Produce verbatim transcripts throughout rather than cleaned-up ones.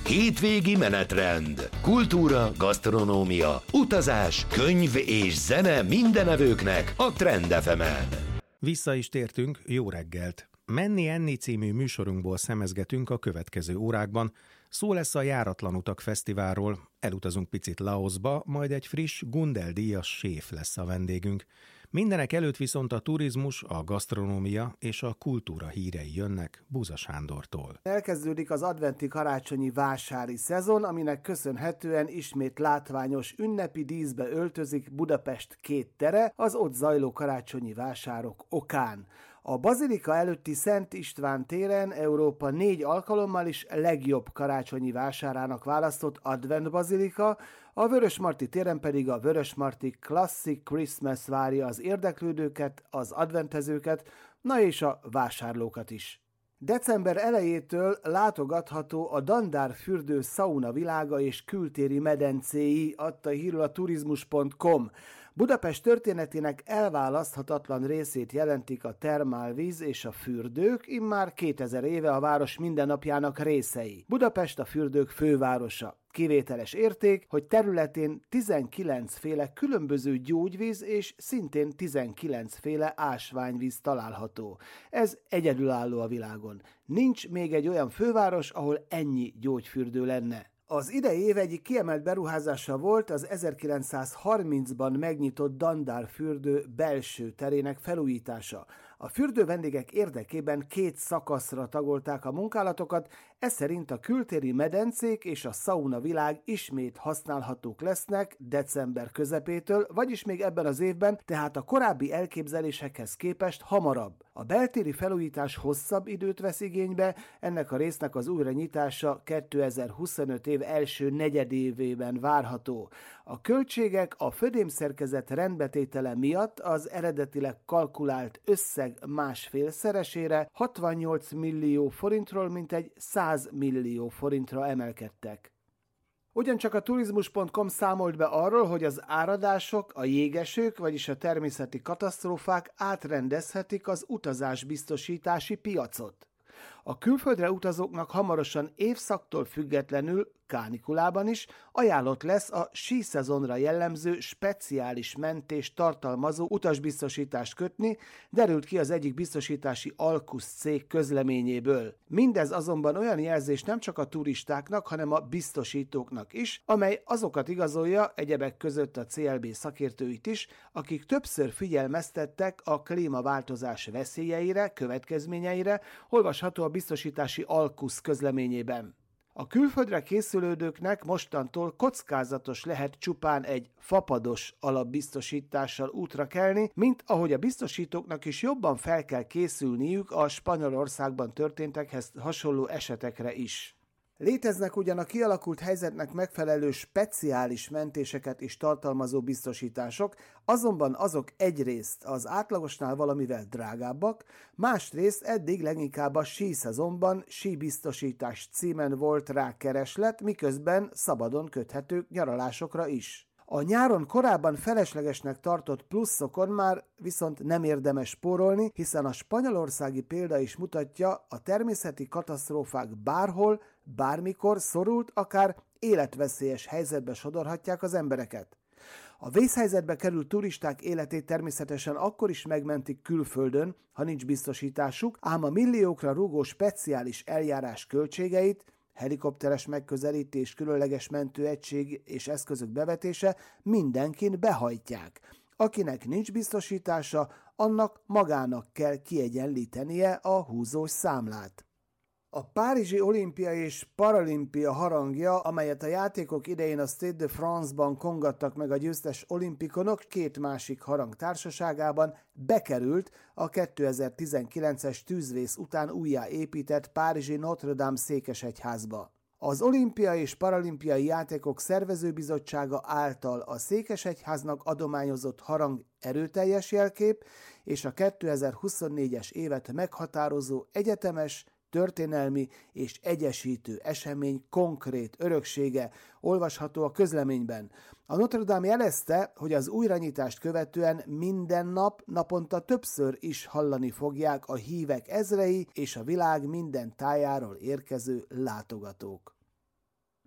Hétvégi menetrend. Kultúra, gasztronómia, utazás, könyv és zene mindenevőknek a Trend ef emen. Vissza is tértünk, jó reggelt! Menni Enni című műsorunkból szemezgetünk a következő órákban. Szó lesz a Járatlan Utak Fesztiválról, elutazunk picit Laoszba, majd egy friss Gundel-díjas séf lesz a vendégünk. Mindenek előtt viszont a turizmus, a gasztronómia és a kultúra hírei jönnek Buza Sándortól. Elkezdődik az adventi karácsonyi vásári szezon, aminek köszönhetően ismét látványos ünnepi díszbe öltözik Budapest két tere az ott zajló karácsonyi vásárok okán. A bazilika előtti Szent István téren Európa négy alkalommal is legjobb karácsonyi vásárának választott Advent Bazilika, a Vörösmarty téren pedig a Vörösmarty Classic Christmas várja az érdeklődőket, az adventezőket, na és a vásárlókat is. December elejétől látogatható a Dandár fürdő szauna világa és kültéri medencéi, adta hírül a turizmus pont com. Budapest történetének elválaszthatatlan részét jelentik a termálvíz és a fürdők, immár kétezer éve a város mindennapjának részei. Budapest a fürdők fővárosa. Kivételes érték, hogy területén tizenkilenc féle különböző gyógyvíz és szintén tizenkilenc féle ásványvíz található. Ez egyedülálló a világon. Nincs még egy olyan főváros, ahol ennyi gyógyfürdő lenne. Az idei év egyik kiemelt beruházása volt az ezerkilencszázharmincban megnyitott Dandár fürdő belső terének felújítása. A fürdő vendégek érdekében két szakaszra tagolták a munkálatokat, ez szerint a kültéri medencék és a szauna világ ismét használhatók lesznek december közepétől, vagyis még ebben az évben, tehát a korábbi elképzelésekhez képest hamarabb. A beltéri felújítás hosszabb időt vesz igénybe, ennek a résznek az újranyitása kétezer-huszonöt év első negyedévében várható. A költségek a födémszerkezet rendbetétele miatt az eredetileg kalkulált összeg másfélszeresére, hatvannyolc millió forintról mintegy száz millió forintra emelkedtek. Ugyancsak a turizmus pont com számolt be arról, hogy az áradások, a jégesők, vagyis a természeti katasztrófák átrendezhetik az utazásbiztosítási piacot. A külföldre utazóknak hamarosan évszaktól függetlenül, kánikulában is ajánlott lesz a síszezonra jellemző speciális mentést tartalmazó utasbiztosítást kötni, derült ki az egyik biztosítási Alkusz cég közleményéből. Mindez azonban olyan jelzés nem csak a turistáknak, hanem a biztosítóknak is, amely azokat igazolja, egyebek között a cé el bé szakértőit is, akik többször figyelmeztettek a klímaváltozás veszélyeire, következményeire, olvasható a biztosítási Alkusz közleményében. A külföldre készülődőknek mostantól kockázatos lehet csupán egy fapados alapbiztosítással útra kelni, mint ahogy a biztosítóknak is jobban fel kell készülniük a Spanyolországban történtekhez hasonló esetekre is. Léteznek ugyan a kialakult helyzetnek megfelelő speciális mentéseket is tartalmazó biztosítások, azonban azok egyrészt az átlagosnál valamivel drágábbak, másrészt eddig leginkább a síszezonban síbiztosítás címen volt rá kereslet, miközben szabadon köthetők nyaralásokra is. A nyáron korábban feleslegesnek tartott pluszokon már viszont nem érdemes spórolni, hiszen a spanyolországi példa is mutatja, a természeti katasztrófák bárhol, bármikor szorult, akár életveszélyes helyzetbe sodorhatják az embereket. A vészhelyzetbe került turisták életét természetesen akkor is megmentik külföldön, ha nincs biztosításuk, ám a milliókra rúgó speciális eljárás költségeit, helikopteres megközelítés, különleges mentőegység és eszközök bevetése mindenkin behajtják. Akinek nincs biztosítása, annak magának kell kiegyenlítenie a húzós számlát. A Párizsi Olimpia és Paralimpia harangja, amelyet a játékok idején a Stade de France-ban kongattak meg a győztes olimpikonok két másik harang társaságában, bekerült a kétezer-tizenkilences tűzvész után újjáépített párizsi Notre Dame székesegyházba. Az Olimpia és Paralimpiai Játékok Szervezőbizottsága által a székesegyháznak adományozott harang erőteljes jelkép és a kétezer-huszonnégyes évet meghatározó egyetemes, történelmi és egyesítő esemény konkrét öröksége, olvasható a közleményben. A Notre Dame jelezte, hogy az újranyitást követően minden nap, naponta többször is hallani fogják a hívek ezrei és a világ minden tájáról érkező látogatók.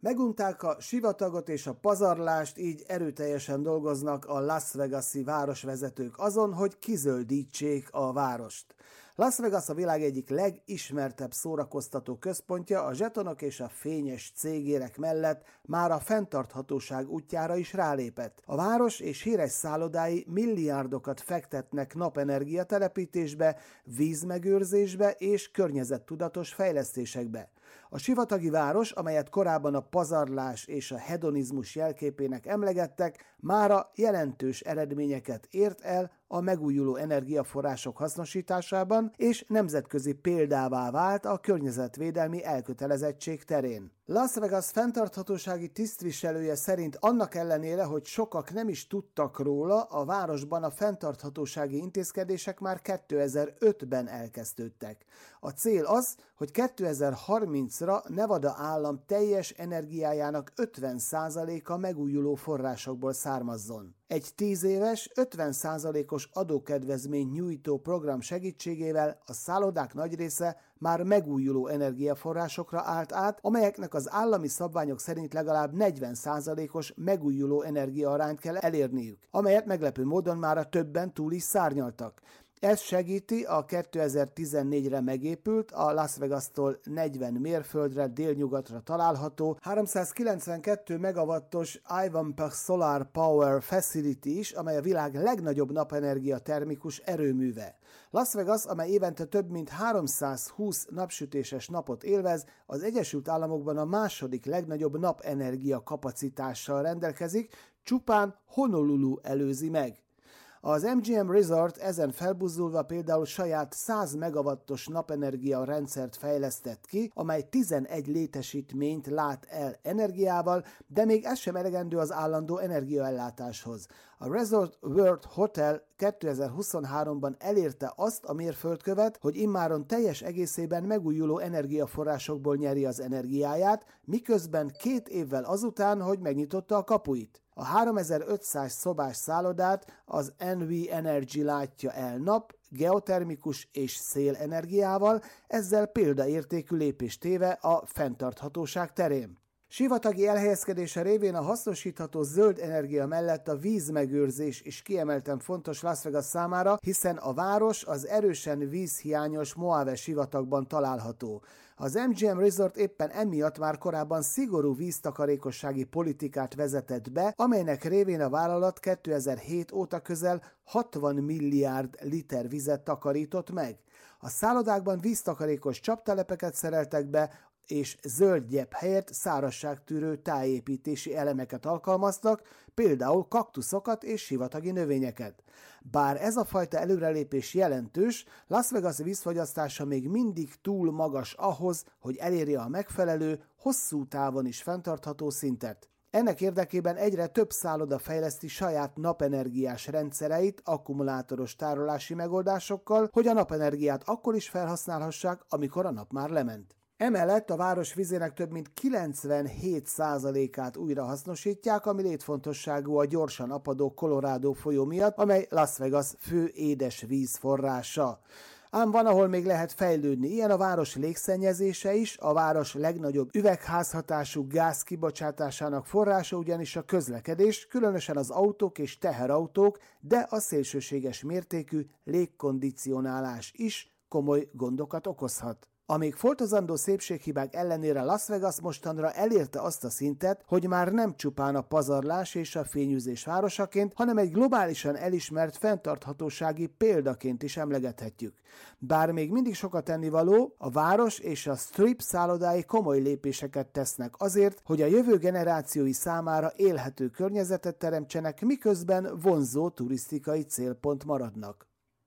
Megunták a sivatagot és a pazarlást, így erőteljesen dolgoznak a Las Vegas-i városvezetők azon, hogy kizöldítsék a várost. Las Vegas a világ egyik legismertebb szórakoztató központja, a zsetonok és a fényes cégérek mellett már a fenntarthatóság útjára is rálépett. A város és híres szállodái milliárdokat fektetnek napenergia telepítésbe, vízmegőrzésbe és környezettudatos fejlesztésekbe. A sivatagi város, amelyet korábban a pazarlás és a hedonizmus jelképének emlegettek, mára jelentős eredményeket ért el a megújuló energiaforrások hasznosításában, és nemzetközi példává vált a környezetvédelmi elkötelezettség terén. Las Vegas fenntarthatósági tisztviselője szerint annak ellenére, hogy sokak nem is tudtak róla, a városban a fenntarthatósági intézkedések már kétezer-ötben elkezdődtek. A cél az, hogy kétezer-harmincra Nevada állam teljes energiájának ötven százaléka megújuló forrásokból származzon. Egy tíz éves, ötven százalékos adókedvezmény nyújtó program segítségével a szállodák nagy része már megújuló energiaforrásokra állt át, amelyeknek az állami szabványok szerint legalább negyven százalékos megújuló energiaarányt kell elérniük, amelyet meglepő módon már a többen túl is szárnyaltak. Ez segíti a kétezer-tizennégyre megépült, a Las Vegas-tól negyven mérföldre délnyugatra található háromszázkilencvenkettő megawattos Ivanpah Solar Power Facility is, amely a világ legnagyobb napenergia termikus erőműve. Las Vegas, amely évente több mint háromszázhúsz napsütéses napot élvez, az Egyesült Államokban a második legnagyobb napenergia kapacitással rendelkezik, csupán Honolulu előzi meg. Az em gé em Resort ezen felbuzdulva például saját száz megawattos napenergia rendszert fejlesztett ki, amely tizenegy létesítményt lát el energiával, de még ez sem elegendő az állandó energiaellátáshoz. A Resort World Hotel kétezer-huszonháromban elérte azt a mérföldkövet, hogy immáron teljes egészében megújuló energiaforrásokból nyeri az energiáját, miközben két évvel azután, hogy megnyitotta a kapuit. A háromezer-ötszáz szobás szállodát az en vé Energy látja el nap, geotermikus és szélenergiával, ezzel példaértékű lépést téve a fenntarthatóság terén. Sivatagi elhelyezkedése révén a hasznosítható zöld energia mellett a vízmegőrzés is kiemelten fontos Las Vegas számára, hiszen a város az erősen vízhiányos Mojave sivatagban található. Az em gé em Resort éppen emiatt már korábban szigorú víztakarékossági politikát vezetett be, amelynek révén a vállalat kétezer-hét óta közel hatvan milliárd liter vizet takarított meg. A szállodákban víztakarékos csaptelepeket szereltek be, és zöld gyep helyett szárazságtűrő tájépítési elemeket alkalmaztak, például kaktuszokat és sivatagi növényeket. Bár ez a fajta előrelépés jelentős, Las Vegas vízfogyasztása még mindig túl magas ahhoz, hogy elérje a megfelelő, hosszú távon is fenntartható szintet. Ennek érdekében egyre több szálloda fejleszti saját napenergiás rendszereit akkumulátoros tárolási megoldásokkal, hogy a napenergiát akkor is felhasználhassák, amikor a nap már lement. Emellett a város vizének több mint kilencvenhét százalékát újra hasznosítják, ami létfontosságú a gyorsan apadó Colorado folyó miatt, amely Las Vegas fő édesvíz forrása. Ám van, ahol még lehet fejlődni. Ilyen a város légszennyezése is, a város legnagyobb üvegházhatású gáz kibocsátásának forrása ugyanis a közlekedés, különösen az autók és teherautók, de a szélsőséges mértékű légkondicionálás is komoly gondokat okozhat. A még foltozandó szépséghibák ellenére Las Vegas mostanra elérte azt a szintet, hogy már nem csupán a pazarlás és a fényűzés városaként, hanem egy globálisan elismert fenntarthatósági példaként is emlegethetjük. Bár még mindig sokat tennivaló, a város és a Strip szállodái komoly lépéseket tesznek azért, hogy a jövő generációi számára élhető környezetet teremtsenek, miközben vonzó turisztikai célpont maradnak.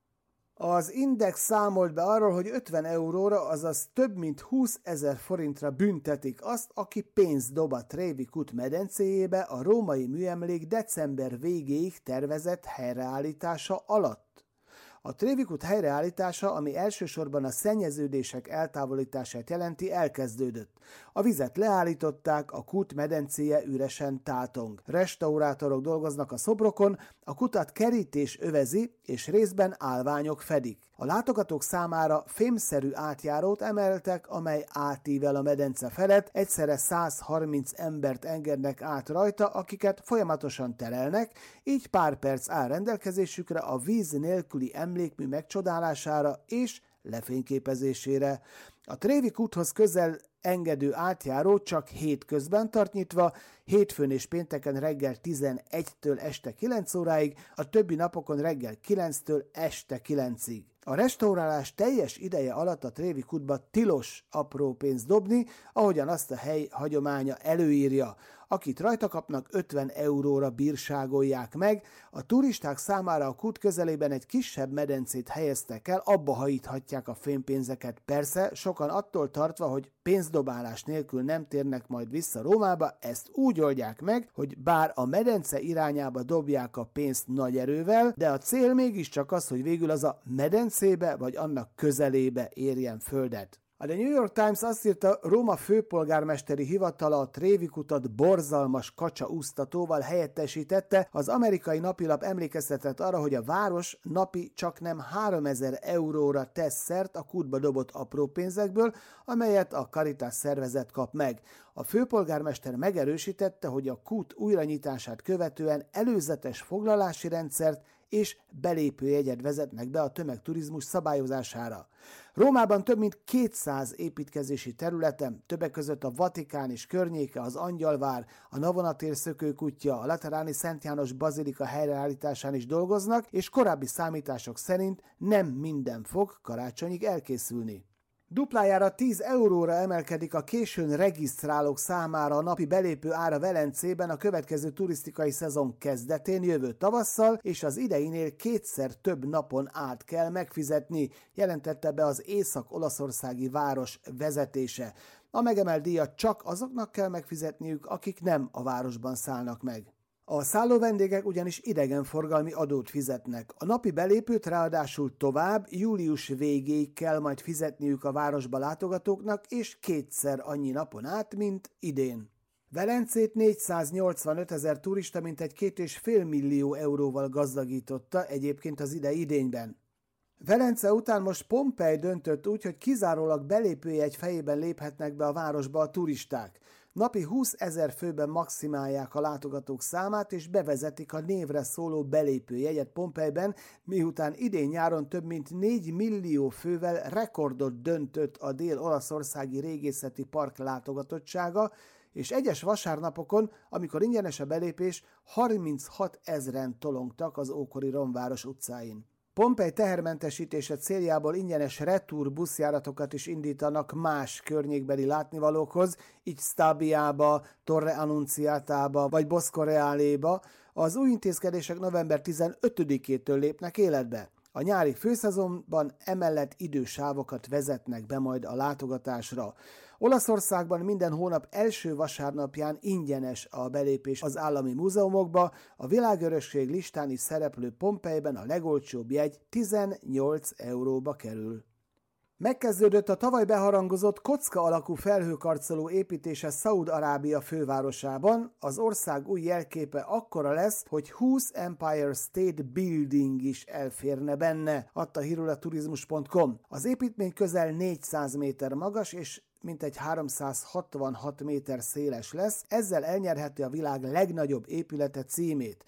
Az Index számolt be arról, hogy ötven euróra, azaz több mint húszezer forintra büntetik azt, aki pénzt dob a Trevi kút medencéjébe a római műemlék december végéig tervezett helyreállítása alatt. A Trevi kút helyreállítása, ami elsősorban a szennyeződések eltávolítását jelenti, elkezdődött. A vizet leállították, a kút medencéje üresen tátong. Restaurátorok dolgoznak a szobrokon, a kutat kerítés övezi, és részben állványok fedik. A látogatók számára fémszerű átjárót emeltek, amely átível a medence felett, egyszerre száz harminc embert engednek át rajta, akiket folyamatosan terelnek, így pár perc áll rendelkezésükre a víz nélküli emlékmű megcsodálására és lefényképezésére. A Trevi kúthoz közel engedő átjáró csak hétközben tart nyitva, hétfőn és pénteken reggel tizenegytől este kilenc óráig, a többi napokon reggel kilenctől este kilencig. A restaurálás teljes ideje alatt a Trevi kútba tilos apró pénzt dobni, ahogyan azt a hely hagyománya előírja. Akit rajta kapnak, ötven euróra bírságolják meg. A turisták számára a kút közelében egy kisebb medencét helyeztek el, abba hajíthatják a fémpénzeket. Persze, sokan attól tartva, hogy pénzdobálás nélkül nem térnek majd vissza Rómába, ezt úgy oldják meg, hogy bár a medence irányába dobják a pénzt nagy erővel, de a cél mégiscsak az, hogy végül az a medencébe vagy annak közelébe érjen földet. A The New York Times azt írta, Róma főpolgármesteri hivatala a Trevi kutat borzalmas kacsaúsztatóval helyettesítette, az amerikai napilap emlékeztetett arra, hogy a város napi csaknem háromezer euróra tesz szert a kútba dobott apró pénzekből, amelyet a Caritas szervezet kap meg. A főpolgármester megerősítette, hogy a kút újranyitását követően előzetes foglalási rendszert és belépőjegyet vezetnek be a tömegturizmus szabályozására. Rómában több mint kétszáz építkezési területen, többek között a Vatikán és környéke, az Angyalvár, a Navonatér szökőkutya, a Lateráni Szent János bazilika helyreállításán is dolgoznak, és korábbi számítások szerint nem minden fog karácsonyig elkészülni. Duplájára tíz euróra emelkedik a későn regisztrálók számára a napi belépő ára Velencében a következő turisztikai szezon kezdetén jövő tavasszal, és az ideinél kétszer több napon át kell megfizetni, jelentette be az észak-olaszországi város vezetése. A megemelt díjat csak azoknak kell megfizetniük, akik nem a városban szállnak meg. A szállóvendégek ugyanis idegenforgalmi adót fizetnek. A napi belépőt ráadásul tovább július végéig kell majd fizetniük a városba látogatóknak, és kétszer annyi napon át, mint idén. Velencét négyszáznyolcvanöt ezer turista mintegy két és fél millió euróval gazdagította egyébként az idei idényben. Velence után most Pompei döntött úgy, hogy kizárólag belépőjegy fejében léphetnek be a városba a turisták. Napi húszezer főben maximálják a látogatók számát, és bevezetik a névre szóló belépőjegyet Pompeiben, miután idén nyáron több mint négy millió fővel rekordot döntött a dél-olaszországi régészeti park látogatottsága, és egyes vasárnapokon, amikor ingyenes a belépés, harminchat ezren tolongtak az ókori romváros utcáin. Pompei tehermentesítése céljából ingyenes retur buszjáratokat is indítanak más környékbeli látnivalókhoz, így Stabiába, Torre Annunziatába vagy Bosco Realéba. Az új intézkedések november tizenötödikétől lépnek életbe. A nyári főszezonban emellett idősávokat vezetnek be majd a látogatásra. Olaszországban minden hónap első vasárnapján ingyenes a belépés az állami múzeumokba, a világörökség listán is szereplő Pompeiben a legolcsóbb jegy tizennyolc euróba kerül. Megkezdődött a tavaly beharangozott kocka alakú felhőkarcoló építése Szaúd-Arábia fővárosában. Az ország új jelképe akkora lesz, hogy húsz Empire State Building is elférne benne, adta hírül a turizmus pont com. Az építmény közel négyszáz méter magas és mintegy háromszázhatvanhat méter széles lesz, ezzel elnyerheti a világ legnagyobb épülete címét.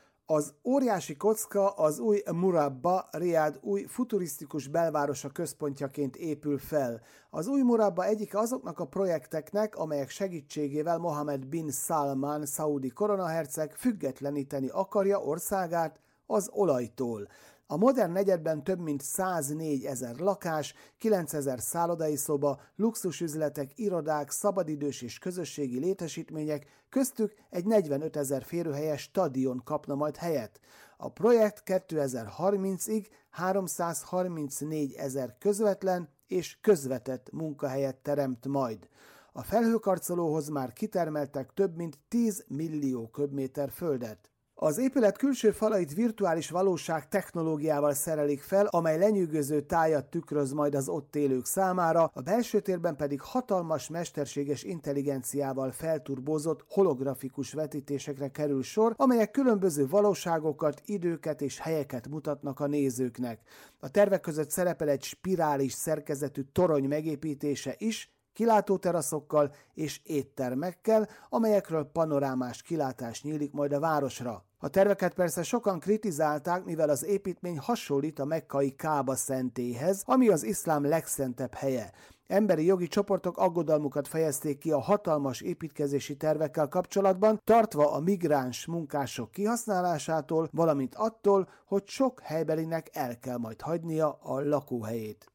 Az óriási kocka az új Murabba, Riad új futurisztikus belvárosa központjaként épül fel. Az új Murabba egyike azoknak a projekteknek, amelyek segítségével Mohammed bin Salman, szaudi koronaherceg függetleníteni akarja országát az olajtól. A modern negyedben több mint száznégy ezer lakás, kilencezer szállodai szoba, luxusüzletek, irodák, szabadidős és közösségi létesítmények, köztük egy negyvenöt ezer férőhelyes stadion kapna majd helyet. A projekt kétezer-harmincig háromszázharmincnégy ezer közvetlen és közvetett munkahelyet teremt majd. A felhőkarcolóhoz már kitermeltek több mint tíz millió köbméter földet. Az épület külső falait virtuális valóság technológiával szerelik fel, amely lenyűgöző tájat tükröz majd az ott élők számára, a belső térben pedig hatalmas mesterséges intelligenciával felturbózott holografikus vetítésekre kerül sor, amelyek különböző valóságokat, időket és helyeket mutatnak a nézőknek. A tervek között szerepel egy spirális szerkezetű torony megépítése is, kilátóteraszokkal és éttermekkel, amelyekről panorámás kilátás nyílik majd a városra. A terveket persze sokan kritizálták, mivel az építmény hasonlít a mekkai Kába szentélyhez, ami az iszlám legszentebb helye. Emberi jogi csoportok aggodalmukat fejezték ki a hatalmas építkezési tervekkel kapcsolatban, tartva a migráns munkások kihasználásától, valamint attól, hogy sok helybelinek el kell majd hagynia a lakóhelyét.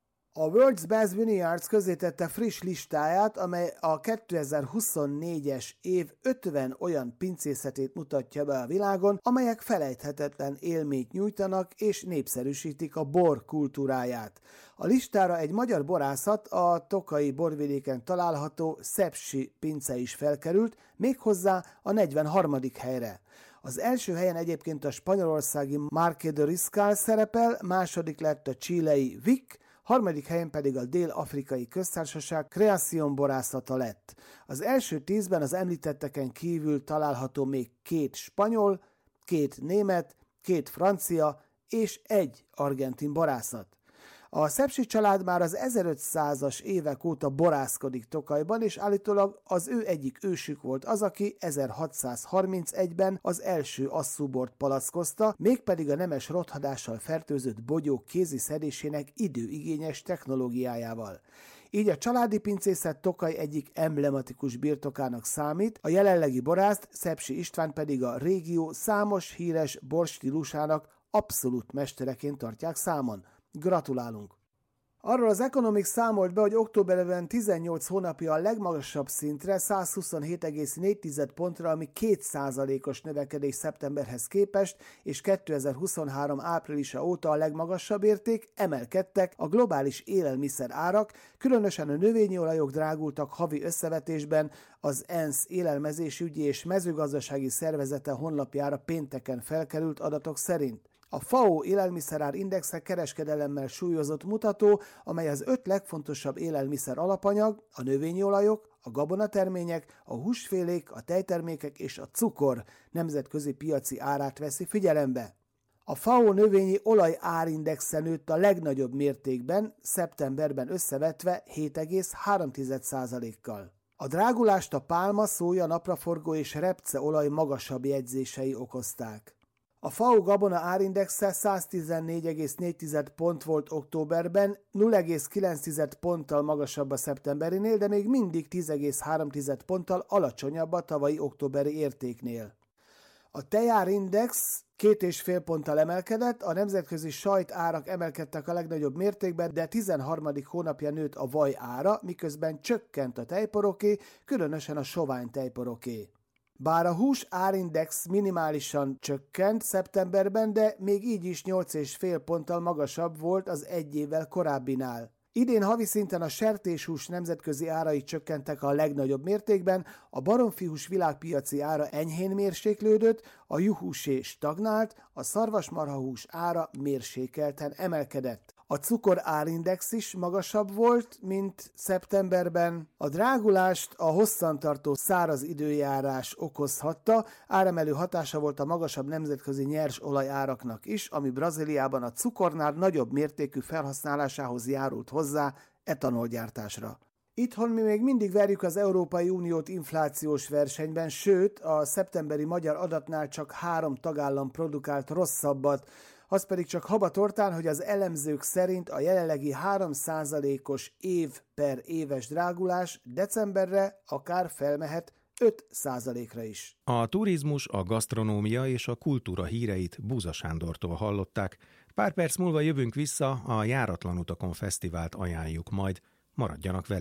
A World's Best Vineyards közzétette friss listáját, amely a kétezer-huszonnégyes év ötven olyan pincészetét mutatja be a világon, amelyek felejthetetlen élményt nyújtanak és népszerűsítik a bor kultúráját. A listára egy magyar borászat, a tokaji borvidéken található Szepsi pince is felkerült, méghozzá a negyvenharmadik helyre. Az első helyen egyébként a spanyolországi Marque de Riscal szerepel, második lett a chilei Vic, harmadik helyen pedig a Dél-Afrikai Köztársaság Creación borászata lett. Az első tízben az említetteken kívül található még két spanyol, két német, két francia és egy argentin borászat. A Szepsi család már az ezerötszázas évek óta borászkodik Tokajban, és állítólag az ő egyik ősük volt az, aki ezerhatszázharmincegyben az első asszúbort palackozta, mégpedig a nemes rothadással fertőzött bogyók kézi szedésének időigényes technológiájával. Így a családi pincészet Tokaj egyik emblematikus birtokának számít, a jelenlegi borászt, Szepsi István pedig a régió számos híres borstílusának abszolút mestereként tartják számon. Gratulálunk! Arról az Economics számolt be, hogy októberben tizennyolc hónapja a legmagasabb szintre, százhuszonhét egész négy pontra, ami két százalékos növekedés szeptemberhez képest, és kétezer-huszonhárom áprilisa óta a legmagasabb érték, emelkedtek a globális élelmiszer árak, különösen a növényi olajok drágultak havi összevetésben, az ENSZ élelmezésügyi és mezőgazdasági szervezete honlapjára pénteken felkerült adatok szerint. A ef á o élelmiszerár indexe kereskedelemmel súlyozott mutató, amely az öt legfontosabb élelmiszer alapanyag, a növényi olajok, a gabonatermények, a húsfélék, a tejtermékek és a cukor nemzetközi piaci árát veszi figyelembe. A ef á o növényi olaj árindexe nőtt a legnagyobb mértékben, szeptemberben összevetve hét egész három százalékkal. A drágulást a pálma, szója, napraforgó és repceolaj magasabb jegyzései okozták. A ef á o gabona árindexe száztizennégy egész négy pont volt októberben, nulla egész kilenc ponttal magasabb a szeptemberinél, de még mindig tíz egész három ponttal alacsonyabb a tavalyi októberi értéknél. A tejárindex két egész öt ponttal emelkedett, a nemzetközi sajt árak emelkedtek a legnagyobb mértékben, de tizenharmadik hónapja nőtt a vaj ára, miközben csökkent a tejporoké, különösen a sovány tejporoké. Bár a hús árindex minimálisan csökkent szeptemberben, de még így is nyolc egész öt ponttal magasabb volt az egy évvel korábbinál. Idén havi szinten a sertéshús nemzetközi árai csökkentek a legnagyobb mértékben, a baromfihús világpiaci ára enyhén mérséklődött, a juhúsé stagnált, a szarvasmarhahús ára mérsékelten emelkedett. A cukor árindex is magasabb volt, mint szeptemberben. A drágulást a hosszantartó száraz időjárás okozhatta, áremelő hatása volt a magasabb nemzetközi nyers olajáraknak is, ami Brazíliában a cukornál nagyobb mértékű felhasználásához járult hozzá etanolgyártásra. Itthon mi még mindig verjük az Európai Uniót inflációs versenyben, sőt, a szeptemberi magyar adatnál csak három tagállam produkált rosszabbat, az pedig csak habatortán, hogy az elemzők szerint a jelenlegi három százalékos év per éves drágulás decemberre akár felmehet öt százalékra is. A turizmus, a gasztronómia és a kultúra híreit Buza Sándortól hallották. Pár perc múlva jövünk vissza, a Járatlan utakon fesztivált ajánljuk majd. Maradjanak velünk!